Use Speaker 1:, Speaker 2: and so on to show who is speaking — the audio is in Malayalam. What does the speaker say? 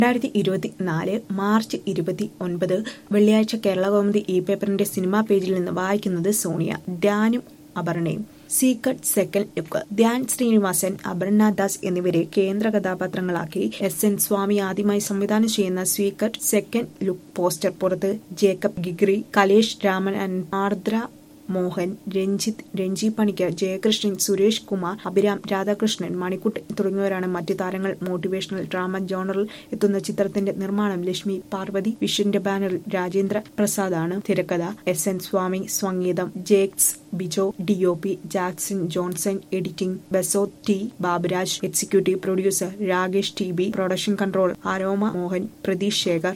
Speaker 1: 2024 മാർച്ച് 29 വെള്ളിയാഴ്ച കേരളകൗമുദി പേപ്പറിന്റെ സിനിമാ പേജിൽ നിന്ന് വായിക്കുന്നത് സോണിയ. ധ്യാനും അപർണയും. Secret second look. Dhyan Sreenivasan, Aparna Das എന്നിവരെ കേന്ദ്ര കഥാപാത്രങ്ങളാക്കി SN സ്വാമി ആദ്യമായി സംവിധാനം ചെയ്യുന്ന സീക്രട്ട് സെക്കൻഡ് ലുക്ക് പോസ്റ്റർ പുറത്ത്. ജേക്കബ് ഗിഗ്രി, കലേഷ് രാമൻ, ആർദ്ര മോഹൻ, രഞ്ജിത്ത്, രഞ്ജി പണിക്കർ, ജയകൃഷ്ണൻ, സുരേഷ് കുമാർ, അഭിരാം, രാധാകൃഷ്ണൻ, മണിക്കുട്ടൻ തുടങ്ങിയവരാണ് മറ്റു താരങ്ങൾ. മോട്ടിവേഷണൽ ഡ്രാമ ജോണറിൽ എത്തുന്ന ചിത്രത്തിന്റെ നിർമ്മാണം ലക്ഷ്മി പാർവതി വിഷന്റെ ബാനറിൽ രാജേന്ദ്ര പ്രസാദാണ്. തിരക്കഥ SN സ്വാമി, സംഗീതം Jakes Bejoy, DOP Jackson Johnson, editing Basod T Baburaj, executive producer Rakesh TB, production control Aroma Mohan, Pratheesh Shekhar.